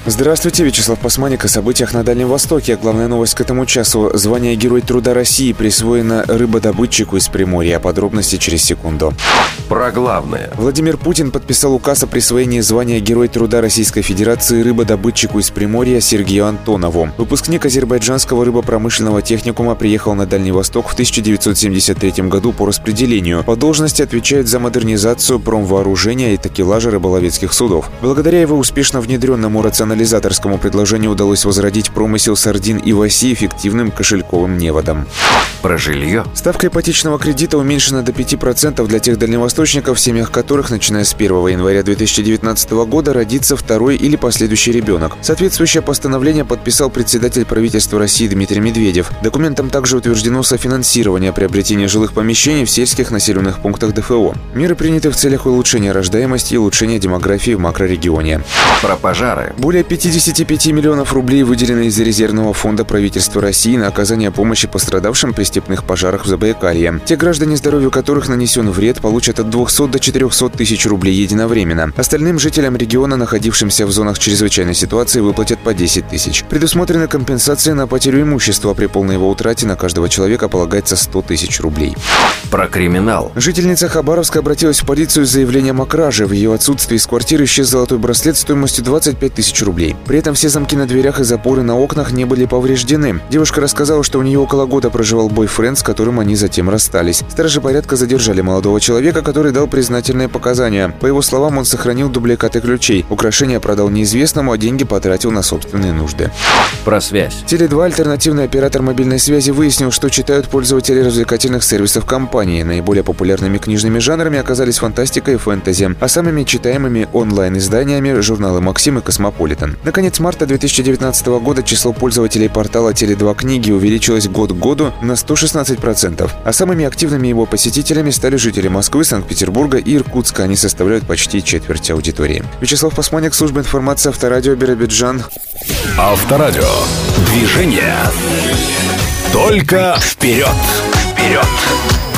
Здравствуйте, Вячеслав Пасманик. О событиях на Дальнем Востоке. Главная новость к этому часу. Звание Герой труда России присвоено рыбодобытчику из Приморья. Подробности через секунду. Про главное. Владимир Путин подписал указ о присвоении звания Герой труда Российской Федерации рыбодобытчику из Приморья Сергею Антонову. Выпускник Азербайджанского рыбопромышленного техникума приехал на Дальний Восток в 1973 году по распределению. По должности отвечает за модернизацию промвооружения и такелажа рыболовецких судов. Благодаря его успешно внедренному рационализаторскому предложению удалось возродить промысел сардин и васи эффективным кошельковым неводом. Про жилье. Ставка ипотечного кредита уменьшена до 5% для тех дальневосточников, в семьях которых, начиная с 1 января 2019 года, родится второй или последующий ребенок. Соответствующее постановление подписал председатель правительства России Дмитрий Медведев. Документом также утверждено софинансирование приобретения жилых помещений в сельских населенных пунктах ДФО. Меры приняты в целях улучшения рождаемости и улучшения демографии в макрорегионе. Про пожары. Более 55 миллионов рублей выделено из резервного фонда правительства России на оказание помощи пострадавшим при степных пожарах в Забайкалье. Те граждане, здоровью которых нанесен вред, получат от 200 до 400 тысяч рублей единовременно. Остальным жителям региона, находившимся в зонах чрезвычайной ситуации, выплатят по 10 тысяч. Предусмотрены компенсации на потерю имущества. При полной его утрате на каждого человека полагается 100 тысяч рублей. Про криминал. Жительница Хабаровска обратилась в полицию с заявлением о краже. В ее отсутствии из квартиры исчез золотой браслет стоимостью 25 тысяч рублей. При этом все замки на дверях и запоры на окнах не были повреждены. Девушка рассказала, что у нее около года проживал бойфренд, с которым они затем расстались. Стражи порядка задержали молодого человека, который дал признательные показания. По его словам, он сохранил дубликаты ключей. Украшения продал неизвестному, а деньги потратил на собственные нужды. Про связь. Теле2, альтернативный оператор мобильной связи, выяснил, что читают пользователи развлекательных сервисов компании. Наиболее популярными книжными жанрами оказались фантастика и фэнтези, а самыми читаемыми онлайн-изданиями – журналы «Максим» и «Космополитен». На конец марта 2019 года число пользователей портала Теле2 книги увеличилось год к году на 116%, а самыми активными его посетителями стали жители Москвы, Санкт-Петербурга и Иркутска. Они составляют почти четверть аудитории. Вячеслав Пасманик, служба информации Авторадио, Биробиджан. Авторадио. Движение. Только вперед! Вперед!